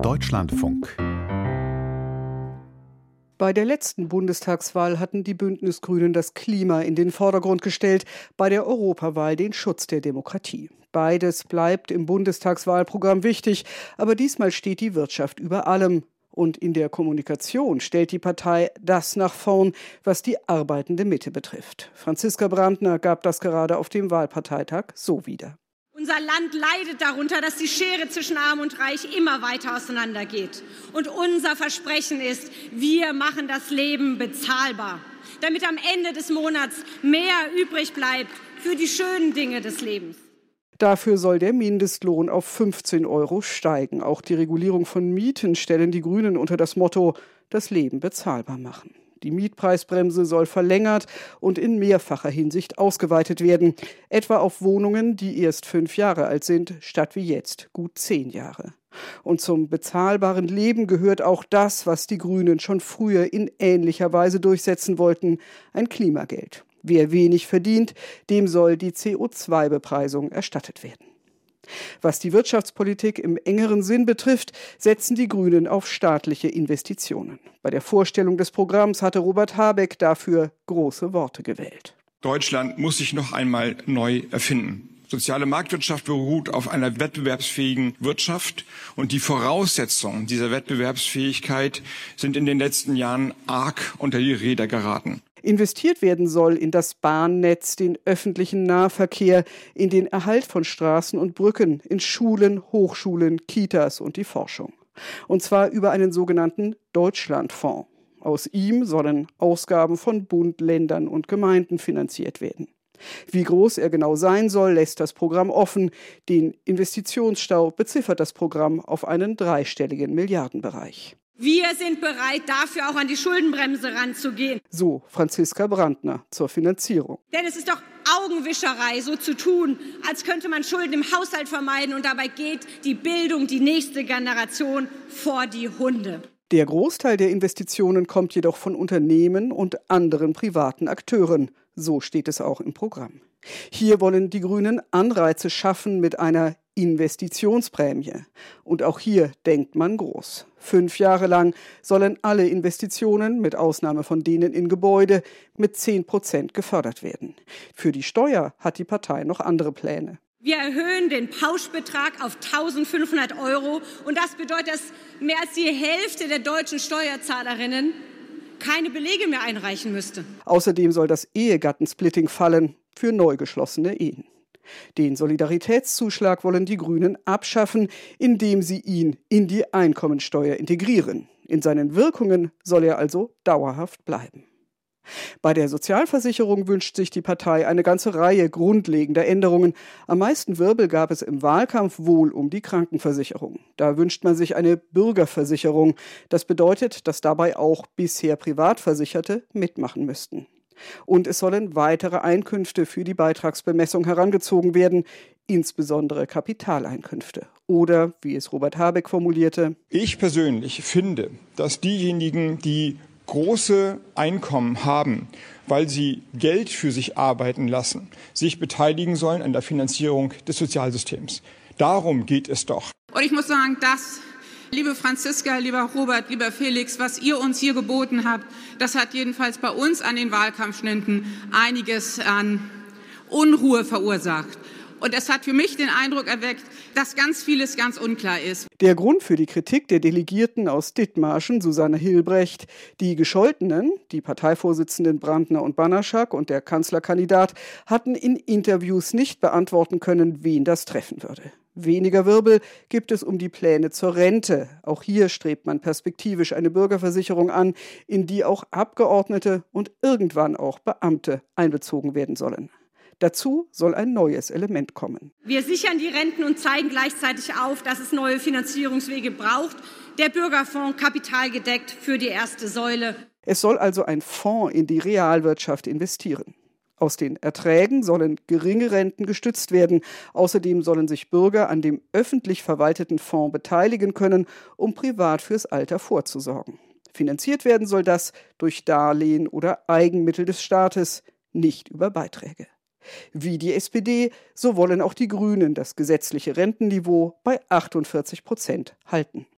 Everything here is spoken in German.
Deutschlandfunk. Bei der letzten Bundestagswahl hatten die Bündnisgrünen das Klima in den Vordergrund gestellt, bei der Europawahl den Schutz der Demokratie. Beides bleibt im Bundestagswahlprogramm wichtig, aber diesmal steht die Wirtschaft über allem. Und in der Kommunikation stellt die Partei das nach vorn, was die arbeitende Mitte betrifft. Franziska Brandner gab das gerade auf dem Wahlparteitag so wieder. Unser Land leidet darunter, dass die Schere zwischen Arm und Reich immer weiter auseinandergeht. Und unser Versprechen ist, wir machen das Leben bezahlbar, damit am Ende des Monats mehr übrig bleibt für die schönen Dinge des Lebens. Dafür soll der Mindestlohn auf 15 € steigen. Auch die Regulierung von Mieten stellen die Grünen unter das Motto, das Leben bezahlbar machen. Die Mietpreisbremse soll verlängert und in mehrfacher Hinsicht ausgeweitet werden, etwa auf Wohnungen, die erst 5 Jahre alt sind, statt wie jetzt gut 10 Jahre. Und zum bezahlbaren Leben gehört auch das, was die Grünen schon früher in ähnlicher Weise durchsetzen wollten, ein Klimageld. Wer wenig verdient, dem soll die CO2-Bepreisung erstattet werden. Was die Wirtschaftspolitik im engeren Sinn betrifft, setzen die Grünen auf staatliche Investitionen. Bei der Vorstellung des Programms hatte Robert Habeck dafür große Worte gewählt. Deutschland muss sich noch einmal neu erfinden. Soziale Marktwirtschaft beruht auf einer wettbewerbsfähigen Wirtschaft und die Voraussetzungen dieser Wettbewerbsfähigkeit sind in den letzten Jahren arg unter die Räder geraten. Investiert werden soll in das Bahnnetz, den öffentlichen Nahverkehr, in den Erhalt von Straßen und Brücken, in Schulen, Hochschulen, Kitas und die Forschung. Und zwar über einen sogenannten Deutschlandfonds. Aus ihm sollen Ausgaben von Bund, Ländern und Gemeinden finanziert werden. Wie groß er genau sein soll, lässt das Programm offen. Den Investitionsstau beziffert das Programm auf einen dreistelligen Milliardenbereich. Wir sind bereit, dafür auch an die Schuldenbremse ranzugehen. So Franziska Brandner zur Finanzierung. Denn es ist doch Augenwischerei, so zu tun, als könnte man Schulden im Haushalt vermeiden und dabei geht die Bildung, die nächste Generation, vor die Hunde. Der Großteil der Investitionen kommt jedoch von Unternehmen und anderen privaten Akteuren. So steht es auch im Programm. Hier wollen die Grünen Anreize schaffen mit einer Investitionsprämie. Und auch hier denkt man groß. 5 Jahre lang sollen alle Investitionen, mit Ausnahme von denen in Gebäude, mit 10% gefördert werden. Für die Steuer hat die Partei noch andere Pläne. Wir erhöhen den Pauschbetrag auf 1.500 € und das bedeutet, dass mehr als die Hälfte der deutschen Steuerzahlerinnen keine Belege mehr einreichen müsste. Außerdem soll das Ehegattensplitting fallen für neu geschlossene Ehen. Den Solidaritätszuschlag wollen die Grünen abschaffen, indem sie ihn in die Einkommensteuer integrieren. In seinen Wirkungen soll er also dauerhaft bleiben. Bei der Sozialversicherung wünscht sich die Partei eine ganze Reihe grundlegender Änderungen. Am meisten Wirbel gab es im Wahlkampf wohl um die Krankenversicherung. Da wünscht man sich eine Bürgerversicherung. Das bedeutet, dass dabei auch bisher Privatversicherte mitmachen müssten. Und es sollen weitere Einkünfte für die Beitragsbemessung herangezogen werden, insbesondere Kapitaleinkünfte. Oder, wie es Robert Habeck formulierte: Ich persönlich finde, dass diejenigen, die große Einkommen haben, weil sie Geld für sich arbeiten lassen, sich beteiligen sollen an der Finanzierung des Sozialsystems. Darum geht es doch. Und ich muss sagen, das, liebe Franziska, lieber Robert, lieber Felix, was ihr uns hier geboten habt, das hat jedenfalls bei uns an den Wahlkampfständen einiges an Unruhe verursacht. Und es hat für mich den Eindruck erweckt, dass ganz vieles ganz unklar ist. Der Grund für die Kritik der Delegierten aus Dithmarschen, Susanne Hilbrecht, die Gescholtenen, die Parteivorsitzenden Brandner und Banaschak und der Kanzlerkandidat, hatten in Interviews nicht beantworten können, wen das treffen würde. Weniger Wirbel gibt es um die Pläne zur Rente. Auch hier strebt man perspektivisch eine Bürgerversicherung an, in die auch Abgeordnete und irgendwann auch Beamte einbezogen werden sollen. Dazu soll ein neues Element kommen. Wir sichern die Renten und zeigen gleichzeitig auf, dass es neue Finanzierungswege braucht. Der Bürgerfonds kapitalgedeckt für die erste Säule. Es soll also ein Fonds in die Realwirtschaft investieren. Aus den Erträgen sollen geringe Renten gestützt werden. Außerdem sollen sich Bürger an dem öffentlich verwalteten Fonds beteiligen können, um privat fürs Alter vorzusorgen. Finanziert werden soll das durch Darlehen oder Eigenmittel des Staates, nicht über Beiträge. Wie die SPD, so wollen auch die Grünen das gesetzliche Rentenniveau bei 48% halten.